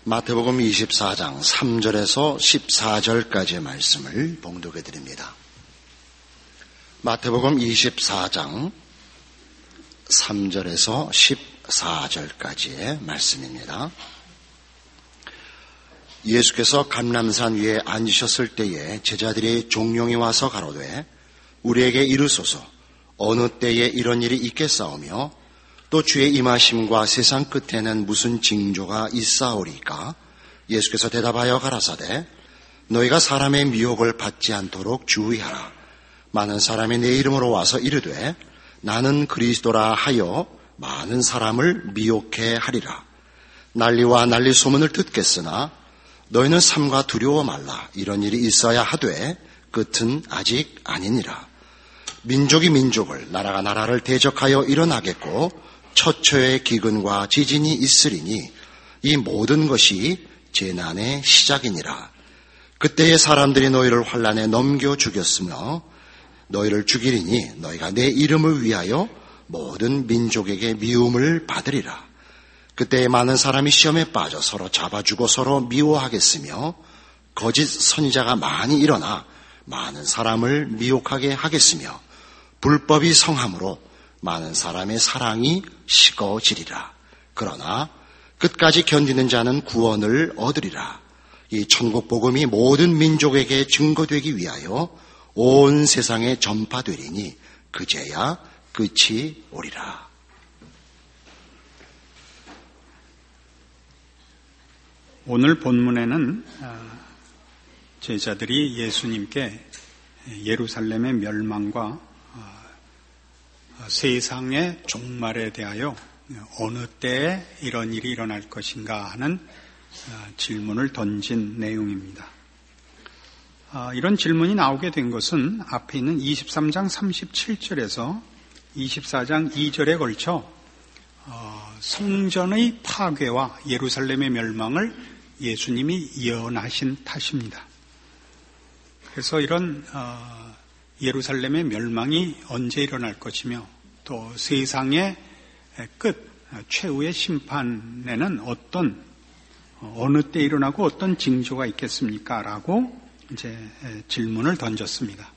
마태복음 24장 3절에서 14절까지의 말씀을 봉독해 드립니다. 마태복음 24장 3절에서 14절까지의 말씀입니다. 예수께서 감람산 위에 앉으셨을 때에 제자들이 종용이 와서 가로되 우리에게 이르소서 어느 때에 이런 일이 있겠사오며 또 주의 임하심과 세상 끝에는 무슨 징조가 있사오리까? 예수께서 대답하여 가라사대 너희가 사람의 미혹을 받지 않도록 주의하라. 많은 사람이 내 이름으로 와서 이르되 나는 그리스도라 하여 많은 사람을 미혹해 하리라. 난리와 난리 소문을 듣겠으나 너희는 삼가 두려워 말라. 이런 일이 있어야 하되 끝은 아직 아니니라. 민족이 민족을 나라가 나라를 대적하여 일어나겠고 처처의 기근과 지진이 있으리니 이 모든 것이 재난의 시작이니라. 그때에 사람들이 너희를 환난에 넘겨 죽였으며 너희를 죽이리니 너희가 내 이름을 위하여 모든 민족에게 미움을 받으리라. 그때에 많은 사람이 시험에 빠져 서로 잡아주고 서로 미워하겠으며 거짓 선지자가 많이 일어나 많은 사람을 미혹하게 하겠으며 불법이 성함으로 많은 사람의 사랑이 식어지리라. 그러나 끝까지 견디는 자는 구원을 얻으리라. 이 천국 복음이 모든 민족에게 증거되기 위하여 온 세상에 전파되리니 그제야 끝이 오리라. 오늘 본문에는 제자들이 예수님께 예루살렘의 멸망과 세상의 종말에 대하여 어느 때에 이런 일이 일어날 것인가 하는 질문을 던진 내용입니다. 이런 질문이 나오게 된 것은 앞에 있는 23장 37절에서 24장 2절에 걸쳐 성전의 파괴와 예루살렘의 멸망을 예수님이 예언하신 탓입니다. 그래서 이런 예루살렘의 멸망이 언제 일어날 것이며 또 세상의 끝, 최후의 심판에는 어느 때 일어나고 어떤 징조가 있겠습니까? 라고 이제 질문을 던졌습니다.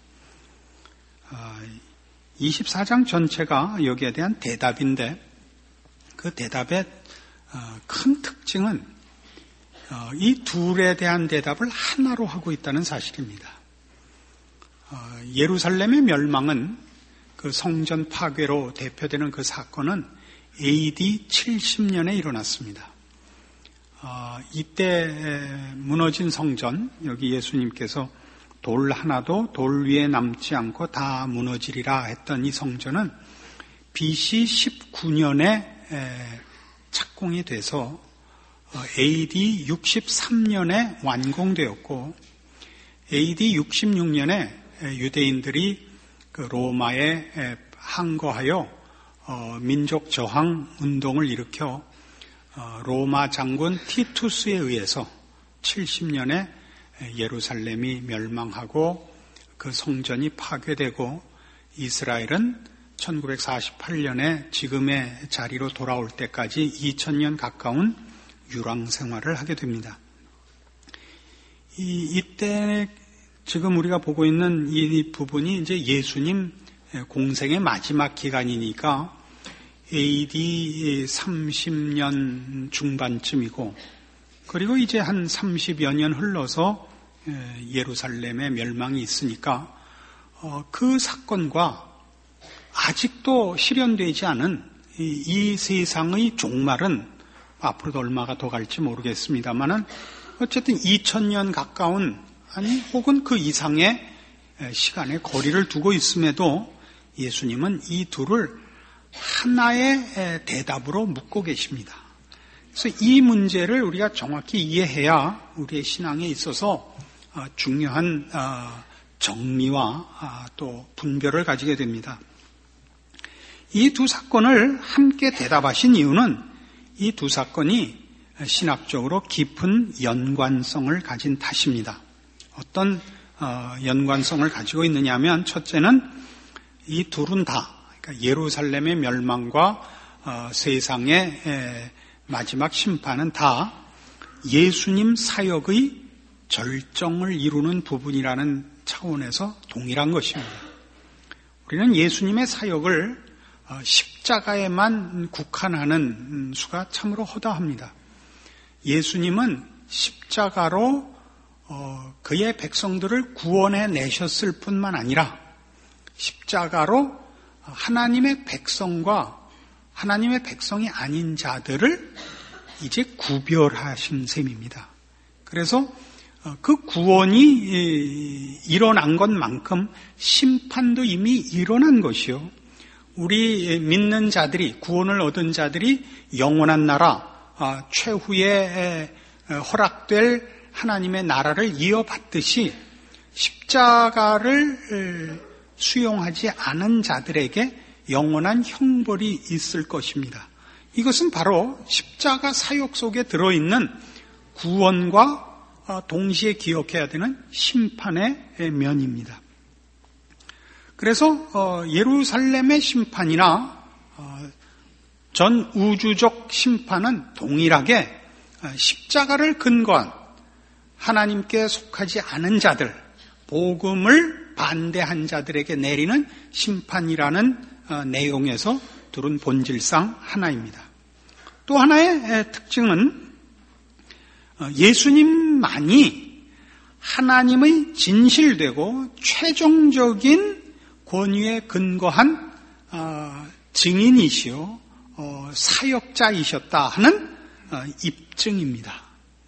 24장 전체가 여기에 대한 대답인데 그 대답의 큰 특징은 이 둘에 대한 대답을 하나로 하고 있다는 사실입니다. 예루살렘의 멸망은 그 성전 파괴로 대표되는 그 사건은 AD 70년에 일어났습니다. 이때 무너진 성전, 여기 예수님께서 돌 하나도 돌 위에 남지 않고 다 무너지리라 했던 이 성전은 BC 19년에 착공이 돼서 AD 63년에 완공되었고 AD 66년에 유대인들이 그 로마에 항거하여 민족 저항 운동을 일으켜 로마 장군 티투스에 의해서 70년에 예루살렘이 멸망하고 그 성전이 파괴되고 이스라엘은 1948년에 지금의 자리로 돌아올 때까지 2000년 가까운 유랑 생활을 하게 됩니다. 이때 지금 우리가 보고 있는 이 부분이 이제 예수님 공생의 마지막 기간이니까 AD 30년 중반쯤이고 그리고 이제 한 30여 년 흘러서 예루살렘의 멸망이 있으니까 그 사건과 아직도 실현되지 않은 이 세상의 종말은 앞으로도 얼마가 더 갈지 모르겠습니다만은 어쨌든 2000년 가까운 아니 혹은 그 이상의 시간의 거리를 두고 있음에도 예수님은 이 둘을 하나의 대답으로 묻고 계십니다. 그래서 이 문제를 우리가 정확히 이해해야 우리의 신앙에 있어서 중요한 정리와 또 분별을 가지게 됩니다. 이 두 사건을 함께 대답하신 이유는 이 두 사건이 신학적으로 깊은 연관성을 가진 탓입니다. 어떤 연관성을 가지고 있느냐 하면 첫째는 이 둘은 다 그러니까 예루살렘의 멸망과 세상의 마지막 심판은 다 예수님 사역의 절정을 이루는 부분이라는 차원에서 동일한 것입니다. 우리는 예수님의 사역을 십자가에만 국한하는 수가 참으로 허다합니다. 예수님은 십자가로 그의 백성들을 구원해 내셨을 뿐만 아니라 십자가로 하나님의 백성과 하나님의 백성이 아닌 자들을 이제 구별하신 셈입니다. 그래서 그 구원이 일어난 것만큼 심판도 이미 일어난 것이요. 우리 믿는 자들이, 구원을 얻은 자들이 영원한 나라, 최후에 허락될 하나님의 나라를 이어받듯이 십자가를 수용하지 않은 자들에게 영원한 형벌이 있을 것입니다. 이것은 바로 십자가 사역 속에 들어있는 구원과 동시에 기억해야 되는 심판의 면입니다. 그래서 예루살렘의 심판이나 전 우주적 심판은 동일하게 십자가를 근거한 하나님께 속하지 않은 자들, 복음을 반대한 자들에게 내리는 심판이라는 내용에서 둘은 본질상 하나입니다. 또 하나의 특징은 예수님만이 하나님의 진실되고 최종적인 권위에 근거한 증인이시요 사역자이셨다 하는 입증입니다.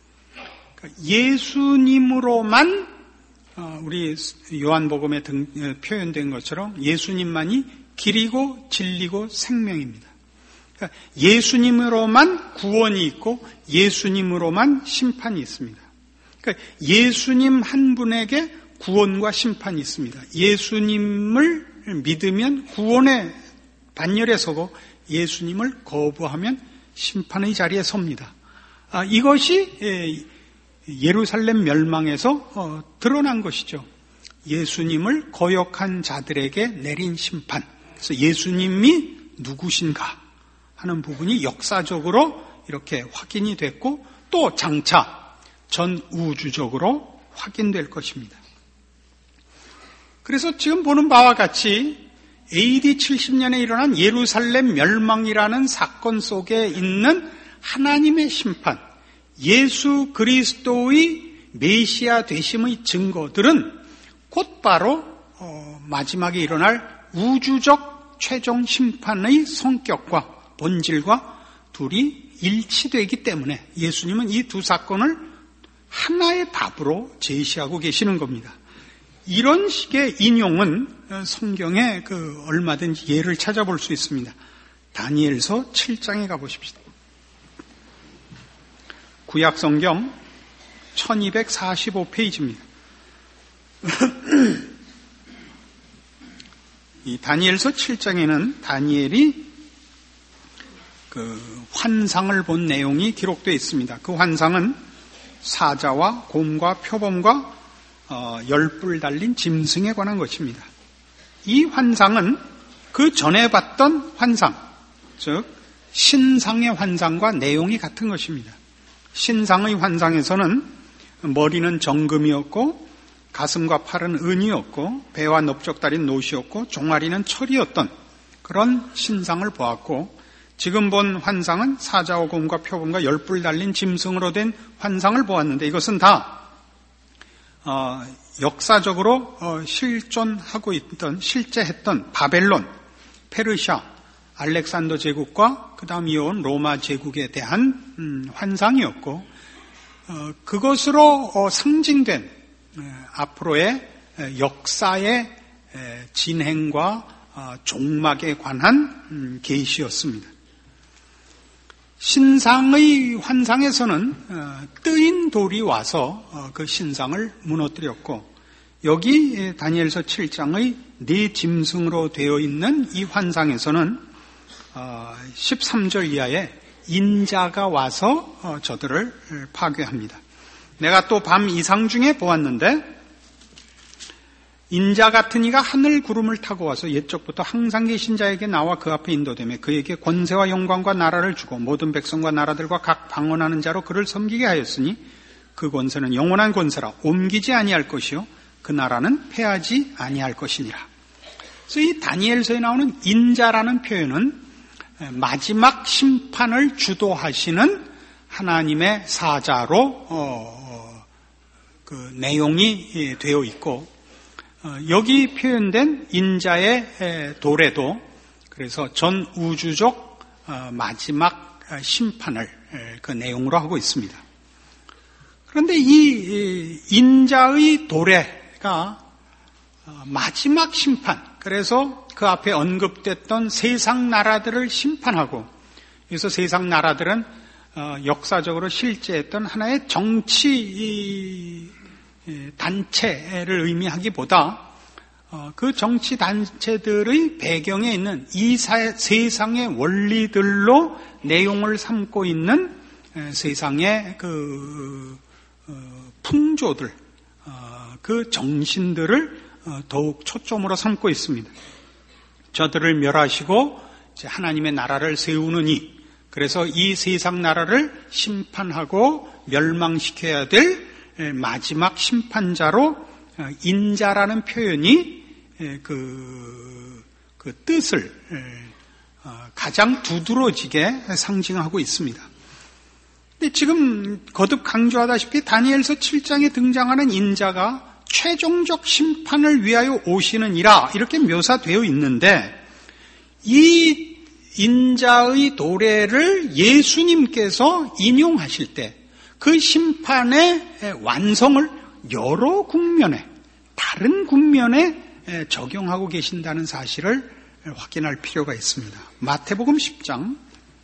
예수님으로만 우리 요한복음에 표현된 것처럼 예수님만이 길이고 진리고 생명입니다. 그러니까 예수님으로만 구원이 있고 예수님으로만 심판이 있습니다. 그러니까 예수님 한 분에게 구원과 심판이 있습니다. 예수님을 믿으면 구원의 반열에 서고 예수님을 거부하면 심판의 자리에 섭니다. 이것이 예루살렘 멸망에서 드러난 것이죠. 예수님을 거역한 자들에게 내린 심판. 그래서 예수님이 누구신가 하는 부분이 역사적으로 이렇게 확인이 됐고 또 장차 전 우주적으로 확인될 것입니다. 그래서 지금 보는 바와 같이 AD 70년에 일어난 예루살렘 멸망이라는 사건 속에 있는 하나님의 심판, 예수 그리스도의 메시아 되심의 증거들은 곧바로 마지막에 일어날 우주적 최종 심판의 성격과 본질과 둘이 일치되기 때문에 예수님은 이 두 사건을 하나의 답으로 제시하고 계시는 겁니다. 이런 식의 인용은 성경에 얼마든지 예를 찾아볼 수 있습니다. 다니엘서 7장에 가보십시다. 구약 성경 1245페이지입니다. 이 다니엘서 7장에는 다니엘이 환상을 본 내용이 기록되어 있습니다. 그 환상은 사자와 곰과 표범과 열뿔 달린 짐승에 관한 것입니다. 이 환상은 그 전에 봤던 환상, 즉 신상의 환상과 내용이 같은 것입니다. 신상의 환상에서는 머리는 정금이었고 가슴과 팔은 은이었고 배와 넓적다리는 노시였고 종아리는 철이었던 그런 신상을 보았고, 지금 본 환상은 사자와 곰과 표범과 열뿔 달린 짐승으로 된 환상을 보았는데 이것은 다 역사적으로 실존하고 있던, 실제했던 바벨론, 페르시아, 알렉산더 제국과 그 다음 이어온 로마 제국에 대한 환상이었고, 그것으로 상징된 앞으로의 역사의 진행과 종막에 관한 계시였습니다. 신상의 환상에서는 뜨인 돌이 와서 그 신상을 무너뜨렸고, 여기 다니엘서 7장의 네 짐승으로 되어 있는 이 환상에서는 13절 이하에 인자가 와서 저들을 파괴합니다. 내가 또 밤 이상 중에 보았는데 인자 같은 이가 하늘 구름을 타고 와서 옛적부터 항상 계신 자에게 나와 그 앞에 인도되며 그에게 권세와 영광과 나라를 주고 모든 백성과 나라들과 각 방언하는 자로 그를 섬기게 하였으니 그 권세는 영원한 권세라 옮기지 아니할 것이요 그 나라는 패하지 아니할 것이니라. 그래서 이 다니엘서에 나오는 인자라는 표현은 마지막 심판을 주도하시는 하나님의 사자로 그 내용이 되어 있고, 여기 표현된 인자의 도래도 그래서 전 우주적 마지막 심판을 그 내용으로 하고 있습니다. 그런데 이 인자의 도래가 마지막 심판, 그래서 그 앞에 언급됐던 세상 나라들을 심판하고, 그래서 세상 나라들은 역사적으로 실제했던 하나의 정치 단체를 의미하기보다 그 정치 단체들의 배경에 있는 이 세상의 원리들로 내용을 삼고 있는 세상의 그 풍조들, 그 정신들을 더욱 초점으로 삼고 있습니다. 저들을 멸하시고 하나님의 나라를 세우느니, 그래서 이 세상 나라를 심판하고 멸망시켜야 될 마지막 심판자로 인자라는 표현이 그 뜻을 가장 두드러지게 상징하고 있습니다. 근데 지금 거듭 강조하다시피 다니엘서 7장에 등장하는 인자가 최종적 심판을 위하여 오시는 이라 이렇게 묘사되어 있는데, 이 인자의 도래를 예수님께서 인용하실 때 그 심판의 완성을 여러 국면에, 다른 국면에 적용하고 계신다는 사실을 확인할 필요가 있습니다. 마태복음 10장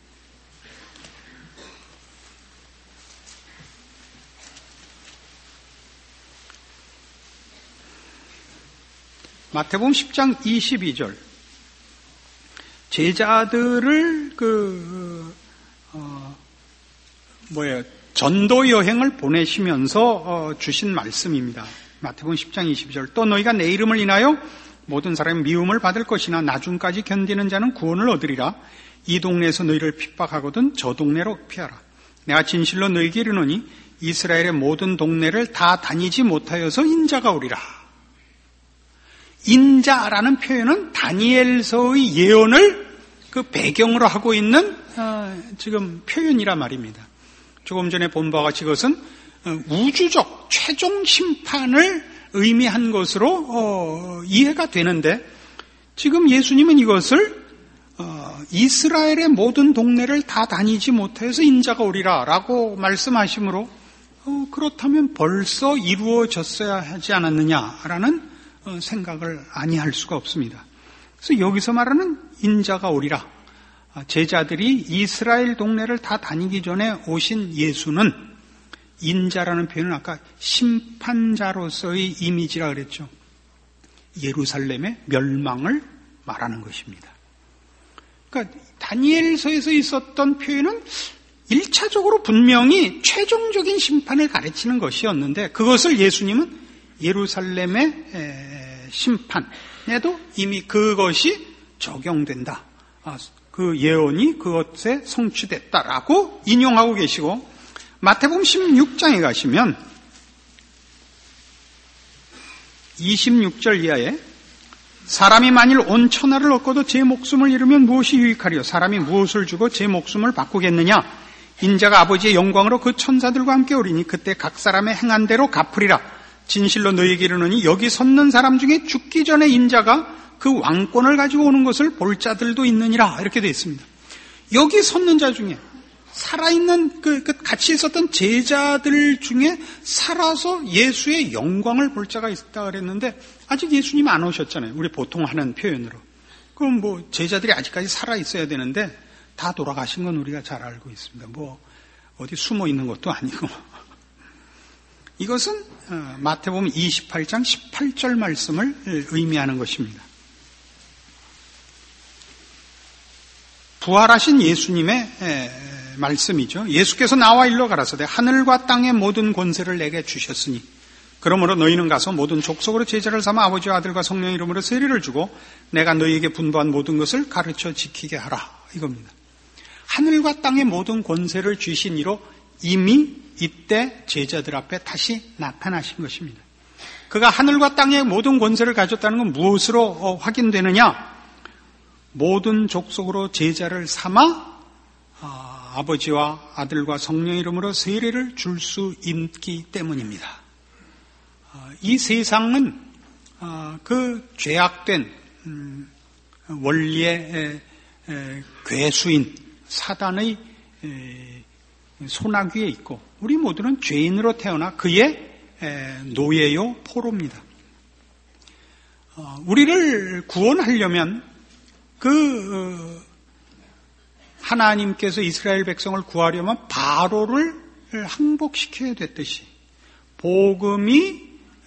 마태복음 10장 22절, 제자들을 전도 여행을 보내시면서 주신 말씀입니다. 마태복음 10장 22절, 또 너희가 내 이름을 인하여 모든 사람의 미움을 받을 것이나 나중까지 견디는 자는 구원을 얻으리라. 이 동네에서 너희를 핍박하거든 저 동네로 피하라. 내가 진실로 너희에게 이르노니 이스라엘의 모든 동네를 다 다니지 못하여서 인자가 오리라. 인자라는 표현은 다니엘서의 예언을 그 배경으로 하고 있는 지금 표현이라 말입니다. 조금 전에 본 바와 같이 이것은 우주적 최종 심판을 의미한 것으로 이해가 되는데, 지금 예수님은 이것을 이스라엘의 모든 동네를 다 다니지 못해서 인자가 오리라 라고 말씀하시므로 그렇다면 벌써 이루어졌어야 하지 않았느냐라는 생각을 아니할 수가 없습니다. 그래서 여기서 말하는 인자가 오리라, 제자들이 이스라엘 동네를 다 다니기 전에 오신 예수는 인자라는 표현은 아까 심판자로서의 이미지라 그랬죠. 예루살렘의 멸망을 말하는 것입니다. 그러니까 다니엘서에서 있었던 표현은 1차적으로 분명히 최종적인 심판을 가르치는 것이었는데, 그것을 예수님은 예루살렘의 심판에도 이미 그것이 적용된다, 그 예언이 그것에 성취됐다라고 인용하고 계시고, 마태복음 16장에 가시면 26절 이하에 사람이 만일 온 천하를 얻고도 제 목숨을 잃으면 무엇이 유익하리요? 사람이 무엇을 주고 제 목숨을 바꾸겠느냐? 인자가 아버지의 영광으로 그 천사들과 함께 오리니 그때 각 사람의 행한 대로 갚으리라. 진실로 너희에게 이르노니 여기 섰는 사람 중에 죽기 전에 인자가 그 왕권을 가지고 오는 것을 볼 자들도 있느니라. 이렇게 되어 있습니다. 여기 섰는 자 중에 살아있는 같이 있었던 제자들 중에 살아서 예수의 영광을 볼 자가 있다 그랬는데, 아직 예수님 안 오셨잖아요. 우리 보통 하는 표현으로. 그럼 제자들이 아직까지 살아 있어야 되는데 다 돌아가신 건 우리가 잘 알고 있습니다. 어디 숨어 있는 것도 아니고. 이것은 마태복음 28장 18절 말씀을 의미하는 것입니다. 부활하신 예수님의 말씀이죠. 예수께서 나와 일러 가라사대 하늘과 땅의 모든 권세를 내게 주셨으니 그러므로 너희는 가서 모든 족속으로 제자를 삼아 아버지와 아들과 성령의 이름으로 세례를 주고 내가 너희에게 분부한 모든 것을 가르쳐 지키게 하라. 이겁니다. 하늘과 땅의 모든 권세를 주신 이로 이미 이때 제자들 앞에 다시 나타나신 것입니다. 그가 하늘과 땅의 모든 권세를 가졌다는 건 무엇으로 확인되느냐? 모든 족속으로 제자를 삼아 아버지와 아들과 성령의 이름으로 세례를 줄 수 있기 때문입니다. 이 세상은 그 죄악된 원리의 괴수인 사단의 손아귀에 있고 우리 모두는 죄인으로 태어나 그의 노예요 포로입니다. 우리를 구원하려면 하나님께서 이스라엘 백성을 구하려면 바로를 항복시켜야 됐듯이 복음이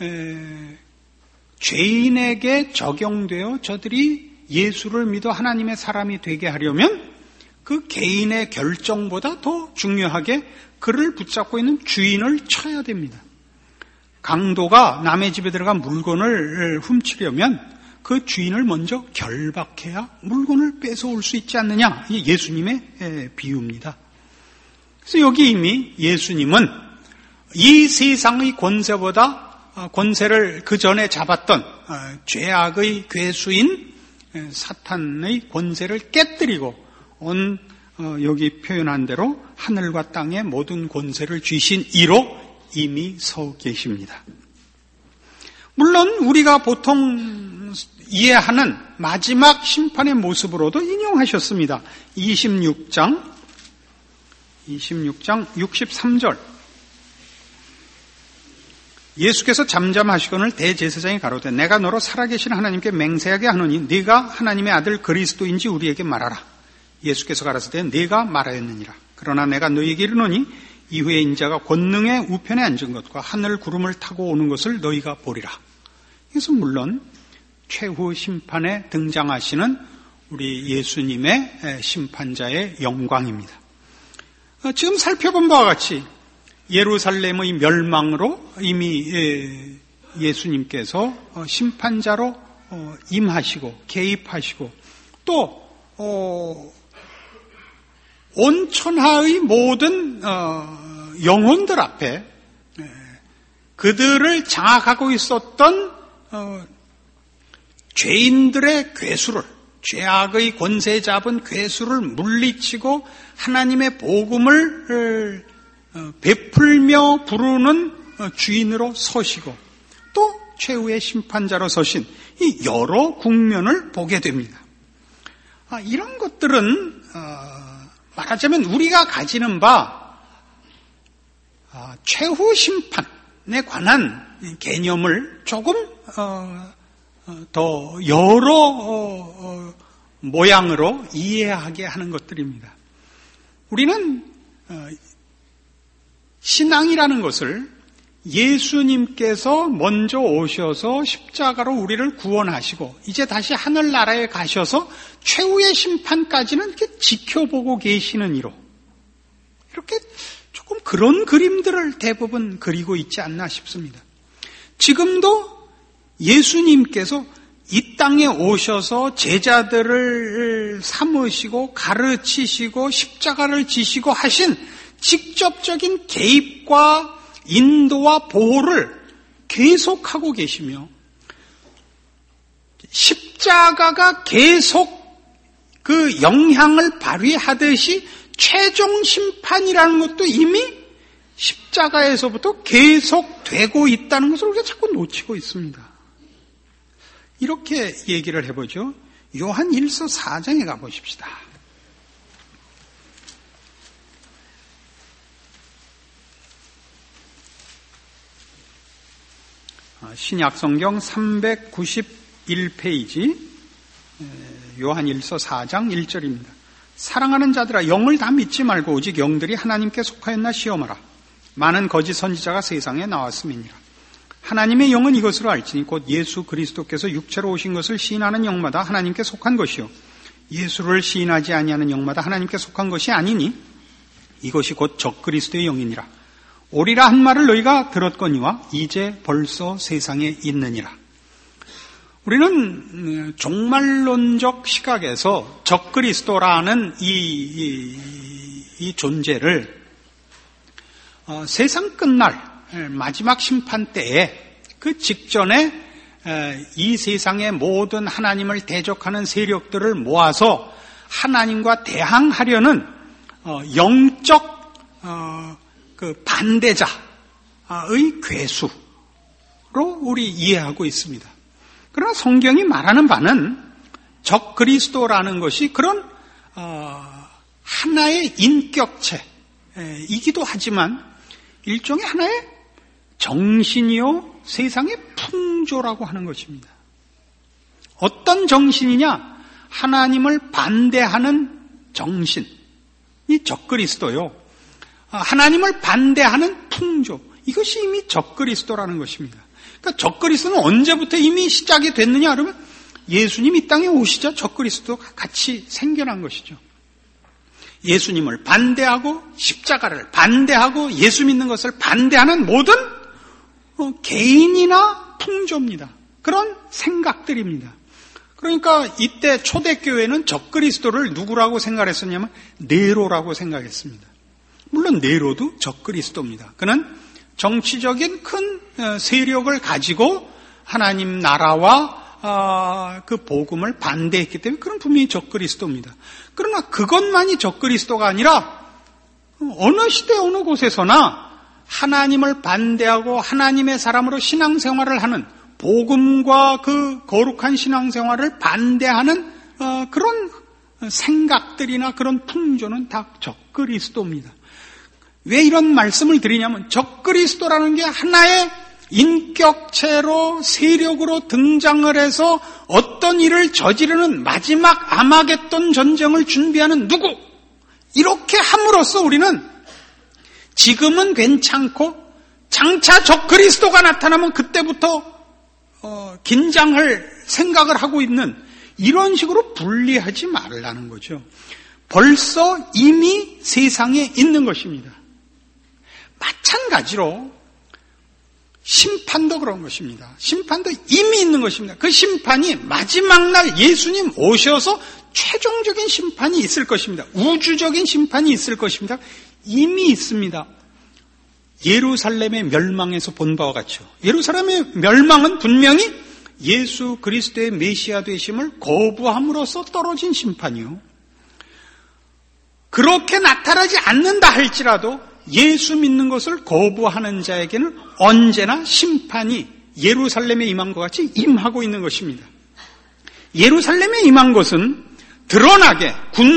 죄인에게 적용되어 저들이 예수를 믿어 하나님의 사람이 되게 하려면 그 개인의 결정보다 더 중요하게 그를 붙잡고 있는 주인을 쳐야 됩니다. 강도가 남의 집에 들어가 물건을 훔치려면 그 주인을 먼저 결박해야 물건을 뺏어올 수 있지 않느냐. 이게 예수님의 비유입니다. 그래서 여기 이미 예수님은 이 세상의 권세를 그 전에 잡았던 죄악의 괴수인 사탄의 권세를 깨뜨리고 여기 표현한 대로 하늘과 땅의 모든 권세를 쥐신 이로 이미 서 계십니다. 물론 우리가 보통 이해하는 마지막 심판의 모습으로도 인용하셨습니다. 26장 63절 예수께서 잠잠하시거늘 대제사장이 가로되 내가 너로 살아계신 하나님께 맹세하게 하노니 네가 하나님의 아들 그리스도인지 우리에게 말하라. 예수께서 가라사대 네가 말하였느니라. 그러나 내가 너희에게 이르노니 이후에 인자가 권능의 우편에 앉은 것과 하늘 구름을 타고 오는 것을 너희가 보리라. 그래서 물론 최후 심판에 등장하시는 우리 예수님의 심판자의 영광입니다. 지금 살펴본 바와 같이 예루살렘의 멸망으로 이미 예수님께서 심판자로 임하시고 개입하시고 또 온 천하의 모든 영혼들 앞에 그들을 장악하고 있었던 죄인들의 괴수를 죄악의 권세 잡은 괴수를 물리치고 하나님의 복음을 베풀며 부르는 주인으로 서시고 또 최후의 심판자로 서신 이 여러 국면을 보게 됩니다. 이런 것들은 말하자면 우리가 가지는 바 최후 심판에 관한 개념을 조금 더 여러 모양으로 이해하게 하는 것들입니다. 우리는 신앙이라는 것을 예수님께서 먼저 오셔서 십자가로 우리를 구원하시고 이제 다시 하늘나라에 가셔서 최후의 심판까지는 이렇게 지켜보고 계시는 이로 이렇게 조금 그런 그림들을 대부분 그리고 있지 않나 싶습니다. 지금도 예수님께서 이 땅에 오셔서 제자들을 삼으시고 가르치시고 십자가를 지시고 하신 직접적인 개입과 인도와 보호를 계속하고 계시며 십자가가 계속 그 영향을 발휘하듯이 최종 심판이라는 것도 이미 십자가에서부터 계속되고 있다는 것을 우리가 자꾸 놓치고 있습니다. 이렇게 얘기를 해보죠. 요한 1서 4장에 가보십시다. 신약성경 391페이지 요한 1서 4장 1절입니다. 사랑하는 자들아 영을 다 믿지 말고 오직 영들이 하나님께 속하였나 시험하라. 많은 거짓 선지자가 세상에 나왔음이니라. 하나님의 영은 이것으로 알지니 곧 예수 그리스도께서 육체로 오신 것을 시인하는 영마다 하나님께 속한 것이요 예수를 시인하지 아니하는 영마다 하나님께 속한 것이 아니니 이것이 곧 적그리스도의 영이니라. 오리라 한 말을 너희가 들었거니와 이제 벌써 세상에 있느니라. 우리는 종말론적 시각에서 적그리스도라는 이 존재를 세상 끝날 마지막 심판 때에 그 직전에 이 세상의 모든 하나님을 대적하는 세력들을 모아서 하나님과 대항하려는 영적 그 반대자의 괴수로 우리 이해하고 있습니다. 그러나 성경이 말하는 바는 적그리스도라는 것이 그런 하나의 인격체이기도 하지만 일종의 하나의 정신이요 세상의 풍조라고 하는 것입니다. 어떤 정신이냐? 하나님을 반대하는 정신이 적그리스도요. 하나님을 반대하는 풍조, 이것이 이미 적그리스도라는 것입니다. 그러니까 적그리스도는 언제부터 이미 시작이 됐느냐 그러면 예수님 이 땅에 오시자 적그리스도가 같이 생겨난 것이죠. 예수님을 반대하고 십자가를 반대하고 예수 믿는 것을 반대하는 모든 개인이나 풍조입니다. 그런 생각들입니다. 그러니까 이때 초대교회는 적그리스도를 누구라고 생각했었냐면 네로라고 생각했습니다. 물론 네로도 적그리스도입니다. 그는 정치적인 큰 세력을 가지고 하나님 나라와 그 복음을 반대했기 때문에 그런 분명히 적그리스도입니다. 그러나 그것만이 적그리스도가 아니라 어느 시대 어느 곳에서나 하나님을 반대하고 하나님의 사람으로 신앙생활을 하는 복음과 그 거룩한 신앙생활을 반대하는 그런 생각들이나 그런 풍조는 다 적그리스도입니다. 왜 이런 말씀을 드리냐면 적그리스도라는 게 하나의 인격체로 세력으로 등장을 해서 어떤 일을 저지르는 마지막 아마겟돈 전쟁을 준비하는 누구, 이렇게 함으로써 우리는 지금은 괜찮고 장차 적그리스도가 나타나면 그때부터 긴장할 생각을 하고 있는 이런 식으로 분리하지 말라는 거죠. 벌써 이미 세상에 있는 것입니다. 마찬가지로 심판도 그런 것입니다. 심판도 이미 있는 것입니다. 그 심판이 마지막 날 예수님 오셔서 최종적인 심판이 있을 것입니다. 우주적인 심판이 있을 것입니다. 이미 있습니다. 예루살렘의 멸망에서 본 바와 같죠. 예루살렘의 멸망은 분명히 예수 그리스도의 메시아 되심을 거부함으로써 떨어진 심판이요. 그렇게 나타나지 않는다 할지라도 예수 믿는 것을 거부하는 자에게는 언제나 심판이 예루살렘에 임한 것 같이 임하고 있는 것입니다. 예루살렘에 임한 것은 드러나게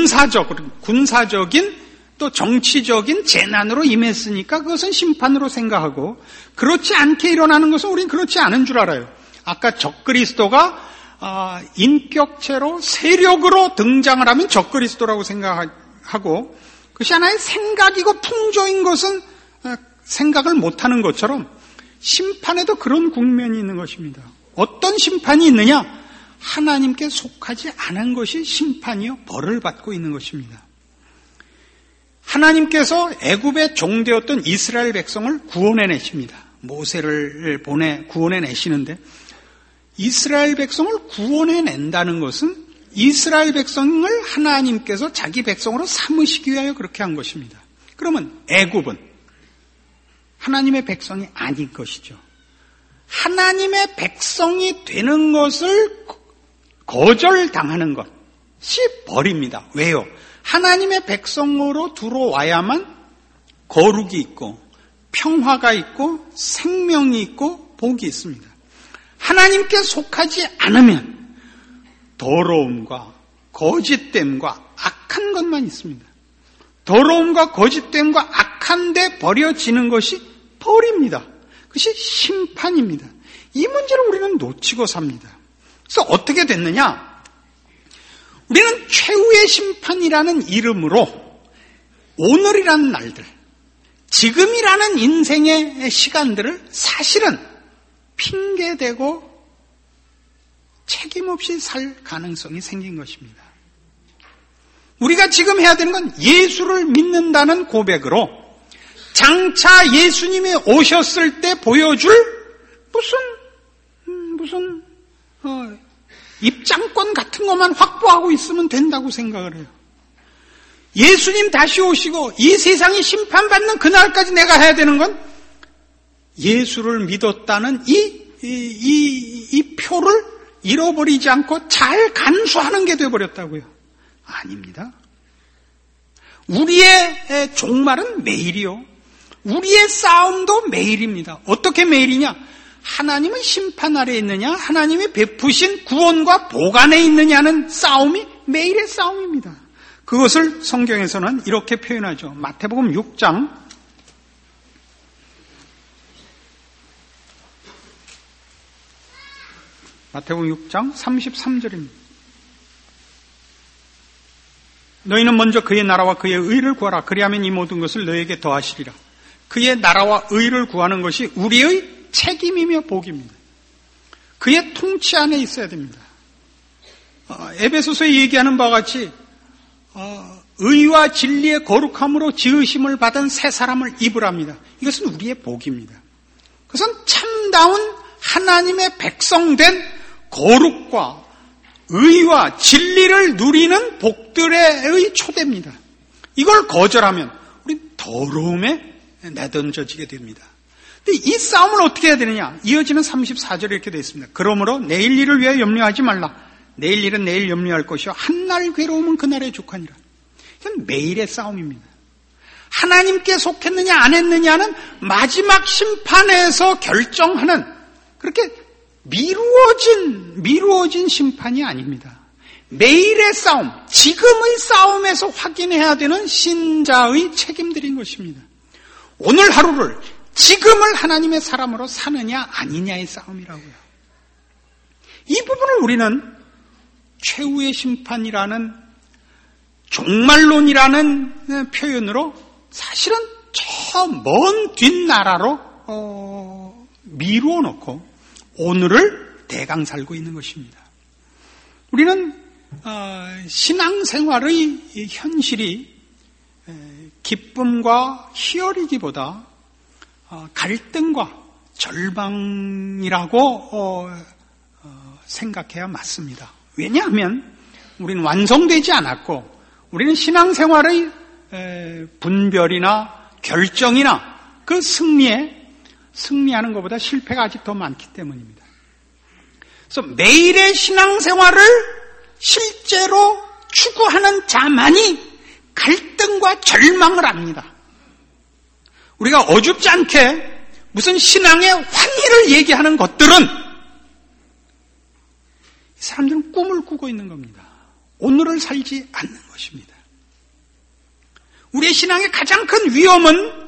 군사적인 또 정치적인 재난으로 임했으니까 그것은 심판으로 생각하고, 그렇지 않게 일어나는 것은 우리는 그렇지 않은 줄 알아요. 아까 적그리스도가 인격체로 세력으로 등장을 하면 적그리스도라고 생각하고, 그것이 하나의 생각이고 풍조인 것은 생각을 못하는 것처럼 심판에도 그런 국면이 있는 것입니다. 어떤 심판이 있느냐? 하나님께 속하지 않은 것이 심판이요 벌을 받고 있는 것입니다. 하나님께서 애굽의 종되었던 이스라엘 백성을 구원해내십니다. 모세를 보내 구원해내시는데, 이스라엘 백성을 구원해낸다는 것은 이스라엘 백성을 하나님께서 자기 백성으로 삼으시기 위하여 그렇게 한 것입니다. 그러면 애굽은 하나님의 백성이 아닌 것이죠. 하나님의 백성이 되는 것을 거절당하는 것이 벌입니다. 왜요? 하나님의 백성으로 들어와야만 거룩이 있고 평화가 있고 생명이 있고 복이 있습니다. 하나님께 속하지 않으면 더러움과 거짓됨과 악한 것만 있습니다. 더러움과 거짓됨과 악한 데 버려지는 것이 벌입니다. 그것이 심판입니다. 이 문제를 우리는 놓치고 삽니다. 그래서 어떻게 됐느냐? 우리는 최후의 심판이라는 이름으로 오늘이라는 날들, 지금이라는 인생의 시간들을 사실은 핑계대고 책임없이 살 가능성이 생긴 것입니다. 우리가 지금 해야 되는 건 예수를 믿는다는 고백으로 장차 예수님이 오셨을 때 보여줄 무슨 입장권 같은 것만 확보하고 있으면 된다고 생각을 해요. 예수님 다시 오시고 이 세상이 심판받는 그날까지 내가 해야 되는 건 예수를 믿었다는 이 표를 잃어버리지 않고 잘 간수하는 게 되어버렸다고요. 아닙니다. 우리의 종말은 매일이요. 우리의 싸움도 매일입니다. 어떻게 매일이냐? 하나님은 심판 아래에 있느냐, 하나님이 베푸신 구원과 보관에 있느냐는 싸움이 매일의 싸움입니다. 그것을 성경에서는 이렇게 표현하죠. 마태복음 6장 33절입니다. 너희는 먼저 그의 나라와 그의 의를 구하라. 그리하면 이 모든 것을 너희에게 더하시리라. 그의 나라와 의를 구하는 것이 우리의 책임이며 복입니다. 그의 통치 안에 있어야 됩니다. 에베소서에 얘기하는 바와 같이 의와 진리의 거룩함으로 지으심을 받은 새 사람을 입으랍니다. 이것은 우리의 복입니다. 그것은 참다운 하나님의 백성된 거룩과 의와 진리를 누리는 복들의 초대입니다. 이걸 거절하면 우리 더러움에 내던져지게 됩니다. 근데 이 싸움을 어떻게 해야 되느냐? 이어지는 34절에 이렇게 되어 있습니다. 그러므로 내일 일을 위하여 염려하지 말라. 내일 일은 내일 염려할 것이요 한날 괴로움은 그날에 족하니라. 이건 매일의 싸움입니다. 하나님께 속했느냐 안 했느냐는 마지막 심판에서 결정하는 그렇게 미루어진 심판이 아닙니다. 매일의 싸움, 지금의 싸움에서 확인해야 되는 신자의 책임들인 것입니다. 오늘 하루를 지금을 하나님의 사람으로 사느냐 아니냐의 싸움이라고요. 이 부분을 우리는 최후의 심판이라는 종말론이라는 표현으로 사실은 저 먼 뒷나라로 미루어 놓고 오늘을 대강 살고 있는 것입니다. 우리는 신앙생활의 현실이 기쁨과 희열이기보다 갈등과 절망이라고 생각해야 맞습니다. 왜냐하면 우리는 완성되지 않았고 우리는 신앙생활의 분별이나 결정이나 그 승리하는 것보다 실패가 아직 더 많기 때문입니다. 그래서 매일의 신앙생활을 실제로 추구하는 자만이 갈등과 절망을 압니다. 우리가 어줍지 않게 무슨 신앙의 환희를 얘기하는 것들은 사람들은 꿈을 꾸고 있는 겁니다. 오늘을 살지 않는 것입니다. 우리의 신앙의 가장 큰 위험은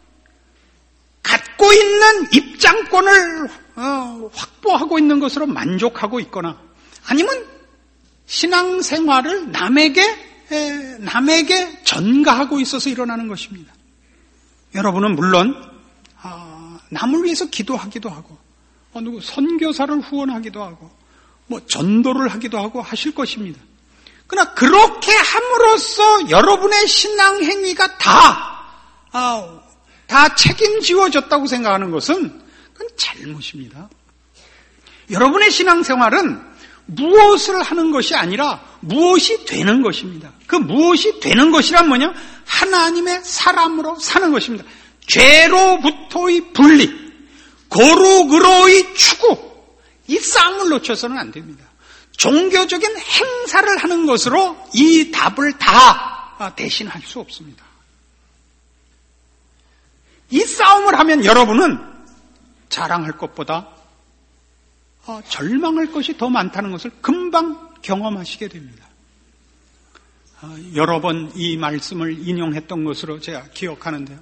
갖고 있는 입장권을 확보하고 있는 것으로 만족하고 있거나 아니면 신앙생활을 남에게 전가하고 있어서 일어나는 것입니다. 여러분은 물론 남을 위해서 기도하기도 하고 누구 선교사를 후원하기도 하고 전도를 하기도 하고 하실 것입니다. 그러나 그렇게 함으로써 여러분의 신앙 행위가 다 책임지워졌다고 생각하는 것은 그건 잘못입니다. 여러분의 신앙생활은 무엇을 하는 것이 아니라 무엇이 되는 것입니다. 그 무엇이 되는 것이란 뭐냐? 하나님의 사람으로 사는 것입니다. 죄로부터의 분리, 거룩으로의 추구, 이 싸움을 놓쳐서는 안 됩니다. 종교적인 행사를 하는 것으로 이 답을 다 대신할 수 없습니다. 이 싸움을 하면 여러분은 자랑할 것보다 절망할 것이 더 많다는 것을 금방 경험하시게 됩니다. 여러 번 이 말씀을 인용했던 것으로 제가 기억하는데요.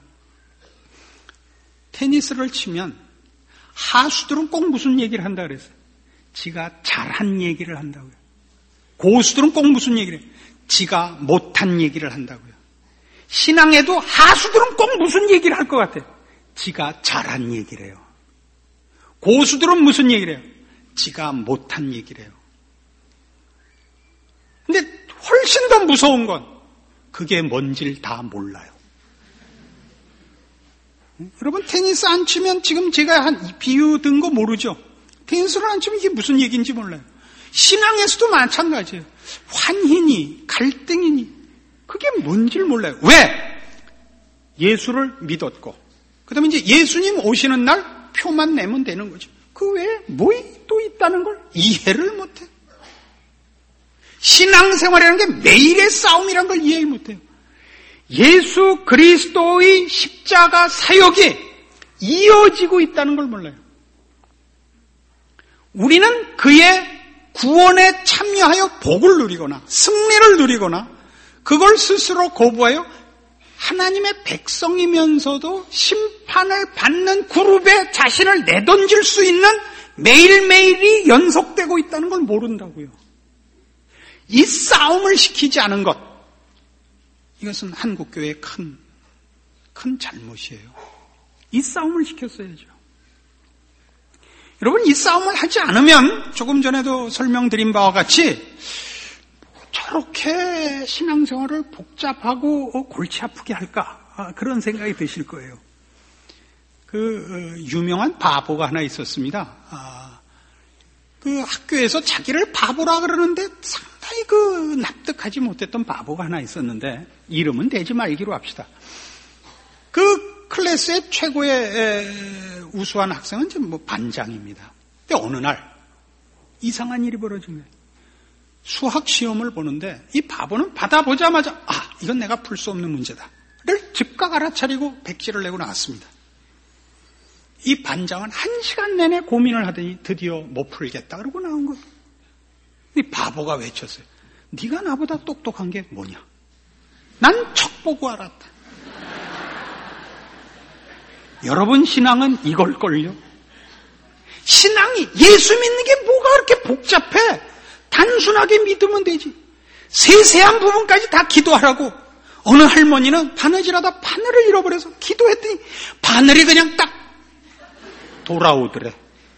테니스를 치면 하수들은 꼭 무슨 얘기를 한다 그랬어요? 지가 잘한 얘기를 한다고요. 고수들은 꼭 무슨 얘기를 해요? 지가 못한 얘기를 한다고요. 신앙에도 하수들은 꼭 무슨 얘기를 할 것 같아요? 지가 잘한 얘기를 해요. 고수들은 무슨 얘기를 해요? 지가 못한 얘기를 해요. 근데 훨씬 더 무서운 건 그게 뭔지를 다 몰라요. 여러분 테니스 안 치면 지금 제가 한 비유 든 거 모르죠? 테니스를 안 치면 이게 무슨 얘기인지 몰라요. 신앙에서도 마찬가지예요. 환희니 갈등이니 그게 뭔지를 몰라요. 왜? 예수를 믿었고 그 다음에 이제 예수님 오시는 날 표만 내면 되는 거죠. 그 외에 뭐 또 있다는 걸 이해를 못해요. 신앙생활이라는 게 매일의 싸움이라는 걸 이해를 못해요. 예수 그리스도의 십자가 사역이 이어지고 있다는 걸 몰라요. 우리는 그의 구원에 참여하여 복을 누리거나 승리를 누리거나 그걸 스스로 거부하여 하나님의 백성이면서도 심판을 받는 그룹에 자신을 내던질 수 있는 매일매일이 연속되고 있다는 걸 모른다고요. 이 싸움을 시키지 않은 것, 이것은 한국교회의 큰 잘못이에요. 이 싸움을 시켰어야죠. 여러분, 이 싸움을 하지 않으면 조금 전에도 설명드린 바와 같이 저렇게 신앙생활을 복잡하고 골치 아프게 할까? 그런 생각이 드실 거예요. 유명한 바보가 하나 있었습니다. 그 학교에서 자기를 바보라 그러는데 상당히 납득하지 못했던 바보가 하나 있었는데, 이름은 대지 말기로 합시다. 그 클래스의 최고의 우수한 학생은 지금 반장입니다. 근데 어느 날 이상한 일이 벌어진 거예요. 수학 시험을 보는데 이 바보는 받아보자마자 이건 내가 풀 수 없는 문제다를 즉각 알아차리고 백지를 내고 나왔습니다. 이 반장은 1시간 내내 고민을 하더니 드디어 못 풀겠다 그러고 나온 거예요. 이 바보가 외쳤어요. 네가 나보다 똑똑한 게 뭐냐? 난 척 보고 알았다. 여러분, 신앙은 이걸걸요. 신앙이 예수 믿는 게 뭐가 그렇게 복잡해? 단순하게 믿으면 되지. 세세한 부분까지 다 기도하라고. 어느 할머니는 바느질하다 바늘을 잃어버려서 기도했더니 바늘이 그냥 딱 돌아오더래.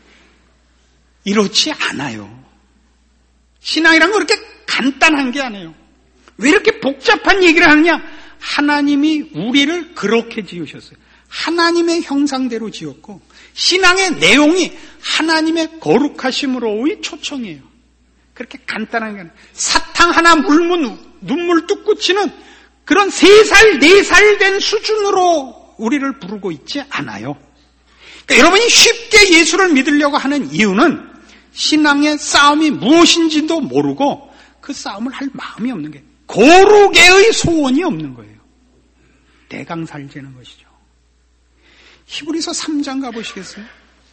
이렇지 않아요. 신앙이란 건 그렇게 간단한 게 아니에요. 왜 이렇게 복잡한 얘기를 하느냐? 하나님이 우리를 그렇게 지으셨어요. 하나님의 형상대로 지었고 신앙의 내용이 하나님의 거룩하심으로의 초청이에요. 그렇게 간단한 게 아니에요. 사탕 하나 물면 눈물 뚝 꽂히는 그런 3살, 4살 된 수준으로 우리를 부르고 있지 않아요. 그러니까 여러분이 쉽게 예수를 믿으려고 하는 이유는 신앙의 싸움이 무엇인지도 모르고 그 싸움을 할 마음이 없는 거예요. 거룩의 소원이 없는 거예요. 대강살제는 것이죠. 히브리서 3장 가보시겠어요?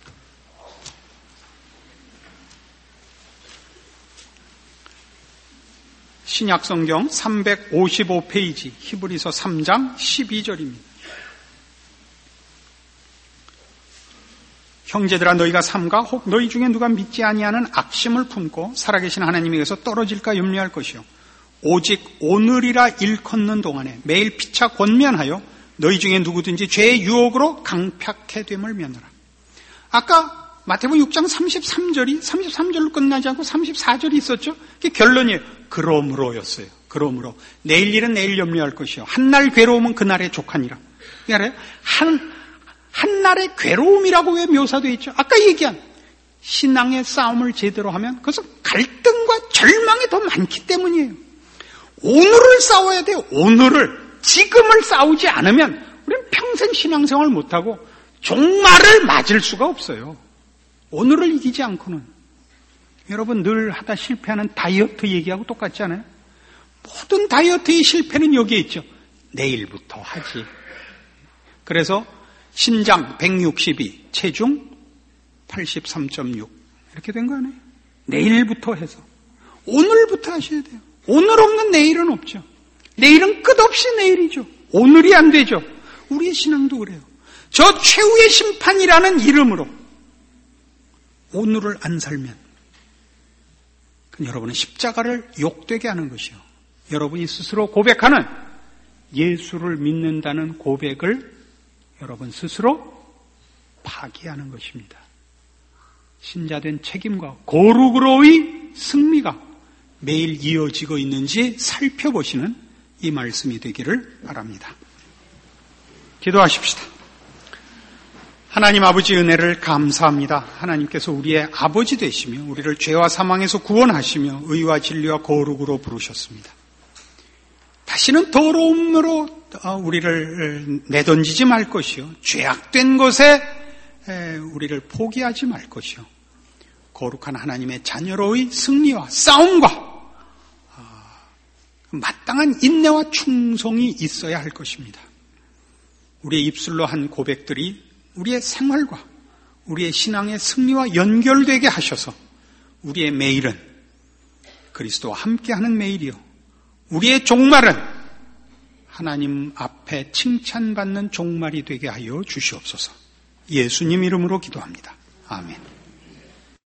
신약성경 355페이지 히브리서 3장 12절입니다. 형제들아, 너희가 삼가 혹 너희 중에 누가 믿지 아니하는 악심을 품고 살아계신 하나님에게서 떨어질까 염려할 것이요 오직 오늘이라 일컫는 동안에 매일 피차 권면하여 너희 중에 누구든지 죄의 유혹으로 강팍해 됨을 면하라. 아까 마태복음 6장 33절로 끝나지 않고 34절이 있었죠. 그게 결론이에요. 그러므로였어요. 그러므로 내일 일은 내일 염려할 것이요 한날 괴로움은 그날의 족하니라. 그러니까 한날의 괴로움이라고 왜 묘사되어 있죠? 아까 얘기한 신앙의 싸움을 제대로 하면 그것은 갈등과 절망이 더 많기 때문이에요. 오늘을 싸워야 돼요. 오늘을. 지금을 싸우지 않으면 우리는 평생 신앙생활 못하고 종말을 맞을 수가 없어요. 오늘을 이기지 않고는. 여러분, 늘 하다 실패하는 다이어트 얘기하고 똑같지 않아요? 모든 다이어트의 실패는 여기에 있죠. 내일부터 하지. 그래서 신장 162, 체중 83.6 이렇게 된 거 아니에요? 내일부터 해서 오늘부터 하셔야 돼요. 오늘 없는 내일은 없죠. 내일은 끝없이 내일이죠. 오늘이 안 되죠. 우리의 신앙도 그래요. 저 최후의 심판이라는 이름으로 오늘을 안 살면 여러분은 십자가를 욕되게 하는 것이요. 여러분이 스스로 고백하는 예수를 믿는다는 고백을 여러분 스스로 파기하는 것입니다. 신자된 책임과 거룩으로의 승리가 매일 이어지고 있는지 살펴보시는 이 말씀이 되기를 바랍니다. 기도하십시다. 하나님 아버지 은혜를 감사합니다. 하나님께서 우리의 아버지 되시며 우리를 죄와 사망에서 구원하시며 의와 진리와 거룩으로 부르셨습니다. 다시는 더러움으로 우리를 내던지지 말 것이요, 죄악된 것에 우리를 포기하지 말 것이요, 거룩한 하나님의 자녀로의 승리와 싸움과 마땅한 인내와 충성이 있어야 할 것입니다. 우리의 입술로 한 고백들이 우리의 생활과 우리의 신앙의 승리와 연결되게 하셔서 우리의 매일은 그리스도와 함께하는 매일이요, 우리의 종말은 하나님 앞에 칭찬받는 종말이 되게 하여 주시옵소서. 예수님 이름으로 기도합니다. 아멘.